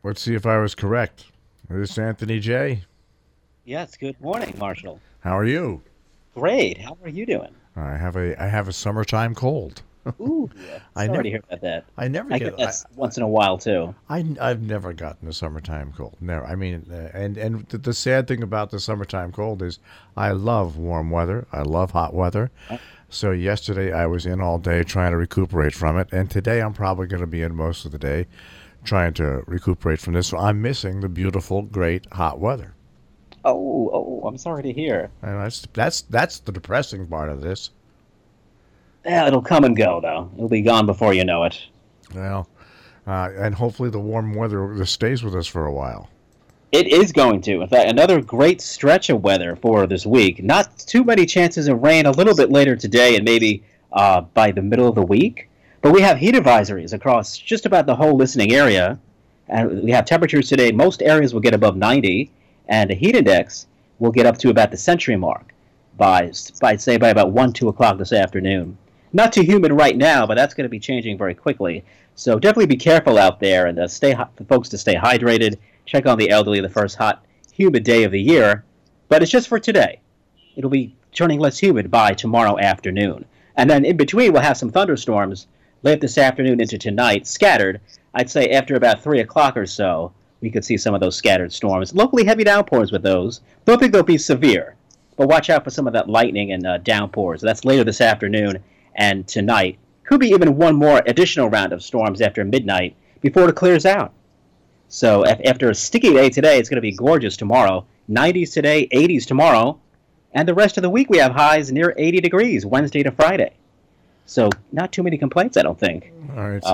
Let's see if I was correct. This is Anthony J. Yes, good morning, Marshall. How are you? Great. How are you doing? I have a summertime cold. Ooh, I sorry to never hear about that. I never I get get that once in a while too. I've never gotten a summertime cold. Never. I mean, and the sad thing about the summertime cold is I love warm weather. I love hot weather. So yesterday I was in all day trying to recuperate from it, and today I'm probably going to be in most of the day trying to recuperate from this. So I'm missing the beautiful, great hot weather. I'm sorry to hear. And that's the depressing part of this. Yeah, it'll come and go though. It'll be gone before you know it. Well, and hopefully the warm weather stays with us for a while. It is going to. In fact, another great stretch of weather for this week. Not too many chances of rain a little bit later today and maybe by the middle of the week. But we have heat advisories across just about the whole listening area. And we have temperatures today. Most areas will get above 90. And the heat index will get up to about the century mark by about 1, 2 o'clock this afternoon. Not too humid right now, but that's going to be changing very quickly. So definitely be careful out there and for folks to stay hydrated. Check on the elderly the first hot, humid day of the year. But it's just for today. It'll be turning less humid by tomorrow afternoon. And then in between, we'll have some thunderstorms late this afternoon into tonight, scattered. I'd say after about 3 o'clock or so, we could see some of those scattered storms. Locally heavy downpours with those. Don't think they'll be severe, but watch out for some of that lightning and downpours. That's later this afternoon and tonight. Could be even one more additional round of storms after midnight before it clears out. So after a sticky day today, it's going to be gorgeous tomorrow. 90s today, 80s tomorrow. And the rest of the week we have highs near 80 degrees, Wednesday to Friday. So not too many complaints, I don't think. All right.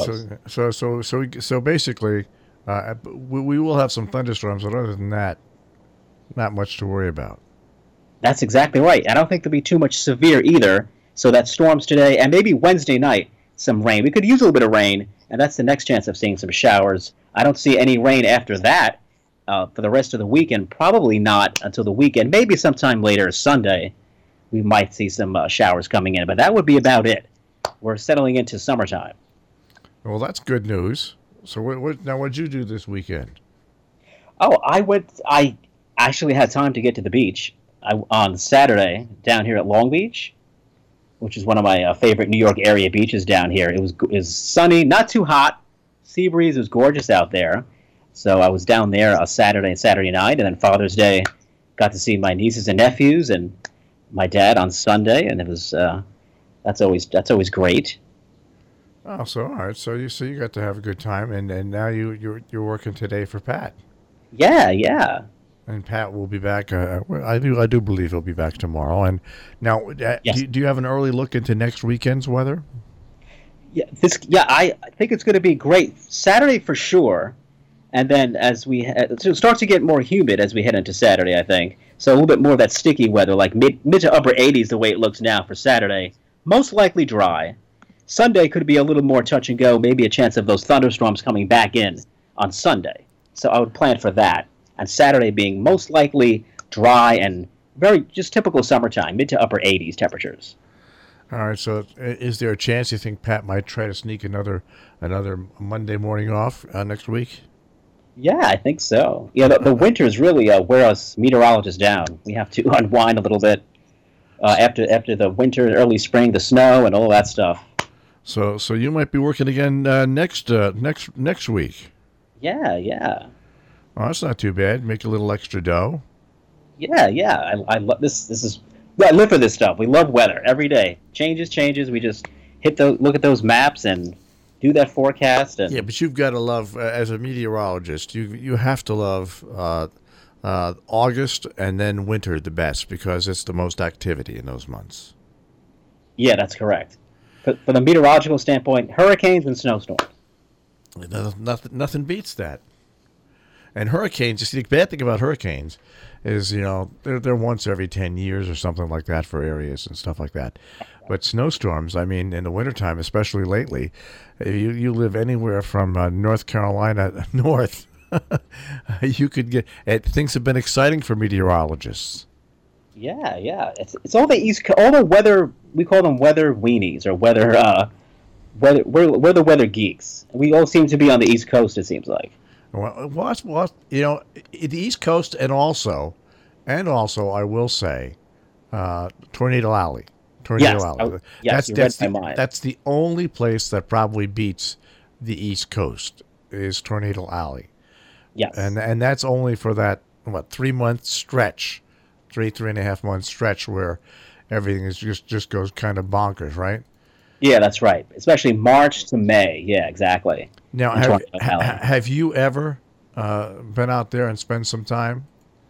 So basically, we will have some thunderstorms, but other than that, not much to worry about. That's exactly right. I don't think there'll be too much severe either. So that's storms today, and maybe Wednesday night, some rain. We could use a little bit of rain, and that's the next chance of seeing some showers. I don't see any rain after that for the rest of the weekend. Probably not until the weekend. Maybe sometime later, Sunday, we might see some showers coming in. But that would be about it. We're settling into summertime. Well, that's good news. So what'd you do this weekend? Oh, I actually had time to get to the beach on Saturday down here at Long Beach, which is one of my favorite New York area beaches down here. It was sunny, not too hot. Sea breeze was gorgeous out there. So I was down there Saturday and Saturday night, and then Father's Day, got to see my nieces and nephews and my dad on Sunday, and it was that's always great. Oh, so all right. So you got to have a good time, and now you're working today for Pat. Yeah, yeah. And Pat will be back. I do believe he'll be back tomorrow. And now, Yes. do you have an early look into next weekend's weather? Yeah, I think it's going to be great. Saturday for sure, and then so it starts to get more humid as we head into Saturday, I think. So a little bit more of that sticky weather, like mid to upper 80s, the way it looks now for Saturday. Most likely dry. Sunday could be a little more touch and go, maybe a chance of those thunderstorms coming back in on Sunday. So I would plan for that. And Saturday being most likely dry and very just typical summertime, mid to upper 80s temperatures. All right. So is there a chance you think Pat might try to sneak another Monday morning off next week? Yeah, I think so. Yeah, the winters really wear us meteorologists down. We have to unwind a little bit after the winter, early spring, the snow, and all that stuff. So you might be working again next week. Yeah, yeah. Oh, that's not too bad. Make a little extra dough. Yeah, yeah. I love this. I live for this stuff. We love weather every day. Changes. We just look at those maps and do that forecast. And Yeah, but you've got to love as a meteorologist. You have to love August and then winter the best because it's the most activity in those months. yeah, that's correct. For the meteorological standpoint, hurricanes and snowstorms. Nothing beats that. And hurricanes, you see, the bad thing about hurricanes is, they're once every 10 years or something like that for areas and stuff like that. But snowstorms, I mean, in the wintertime, especially lately, if you live anywhere from North Carolina north, you could get, things have been exciting for meteorologists. Yeah, yeah. It's all the all the weather. We call them weather weenies or weather. We're the weather geeks. We all seem to be on the East Coast. It seems like. The East Coast, and also, I will say, Tornado Alley. Yes, yes, you read my mind. That's the only place that probably beats the East Coast is Tornado Alley. Yes, and that's only for that 3-month stretch, 3.5 month stretch where everything is just goes kind of bonkers, right? Yeah, that's right. Especially March to May. Yeah, exactly. Now, have you ever been out there and spent some time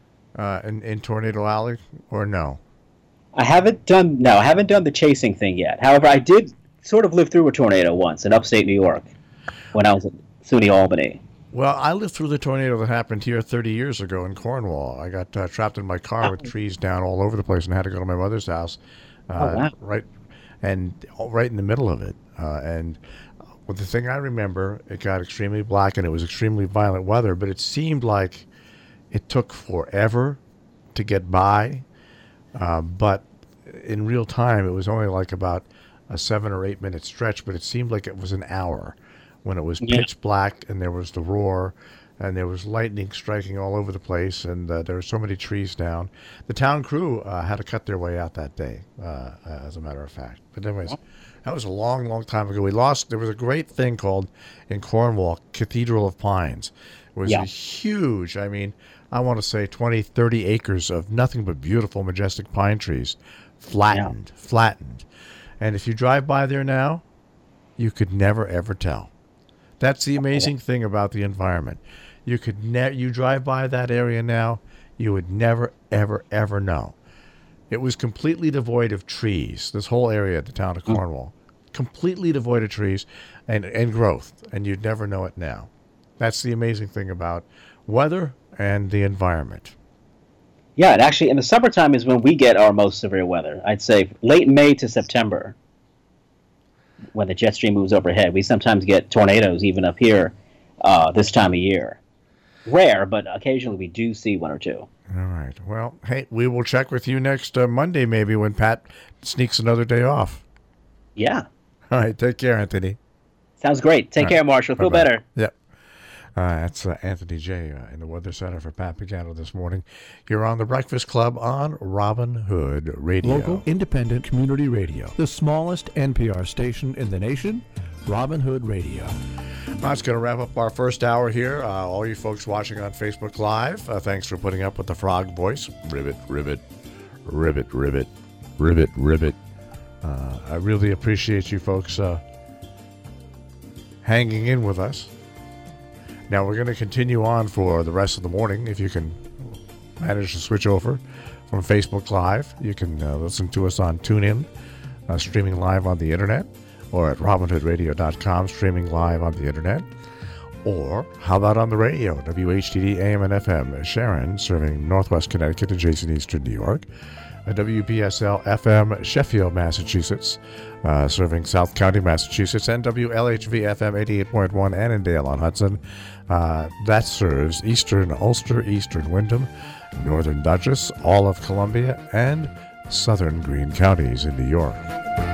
in Tornado Alley, or no? I haven't done the chasing thing yet. However, I did sort of live through a tornado once in upstate New York when I was at SUNY Albany. Well, I lived through the tornado that happened here 30 years ago in Cornwall. I got trapped in my car with trees down all over the place and had to go to my mother's house, wow. right in the middle of it. And the thing I remember, it got extremely black and it was extremely violent weather, but it seemed like it took forever to get by. But in real time, it was only like about a 7 or 8 minute stretch, but it seemed like it was an hour when it was pitch black and there was the roar and there was lightning striking all over the place and there were so many trees down. The town crew had to cut their way out that day, as a matter of fact. But anyways, that was a long, long time ago. There was a great thing called, in Cornwall, Cathedral of Pines. It was a huge, I want to say 20, 30 acres of nothing but beautiful, majestic pine trees, flattened. And if you drive by there now, you could never, ever tell. That's the amazing thing about the environment. You drive by that area now, you would never, ever, ever know. It was completely devoid of trees, this whole area of the town of Cornwall. Completely devoid of trees and growth, and you'd never know it now. That's the amazing thing about weather and the environment. Yeah, and actually in the summertime is when we get our most severe weather. I'd say late May to September, when the jet stream moves overhead. We sometimes get tornadoes even up here this time of year. Rare, but occasionally we do see one or two. All right. Well, hey, we will check with you next Monday maybe when Pat sneaks another day off. Yeah. All right. Take care, Anthony. Sounds great. Take care, Marshall. Feel better. Yep. That's Anthony J. In the Weather Center for Pat Pagano this morning. You're on The Breakfast Club on Robin Hood Radio. Local, independent community radio. The smallest NPR station in the nation, Robin Hood Radio. That's going to wrap up our first hour here. All you folks watching on Facebook Live, thanks for putting up with the frog voice. Ribbit, ribbit, ribbit, ribbit, ribbit, ribbit. I really appreciate you folks hanging in with us. Now, we're going to continue on for the rest of the morning. If you can manage to switch over from Facebook Live, you can listen to us on TuneIn, streaming live on the internet, or at robinhoodradio.com, streaming live on the internet. Or how about on the radio, WHTD AM and FM, Sharon, serving Northwest Connecticut, adjacent Eastern New York. WPSL FM, Sheffield, Massachusetts, serving South County, Massachusetts, and WLHV FM 88.1 Annandale on Hudson. That serves Eastern Ulster, Eastern Windham, Northern Dutchess, all of Columbia, and Southern Greene counties in New York.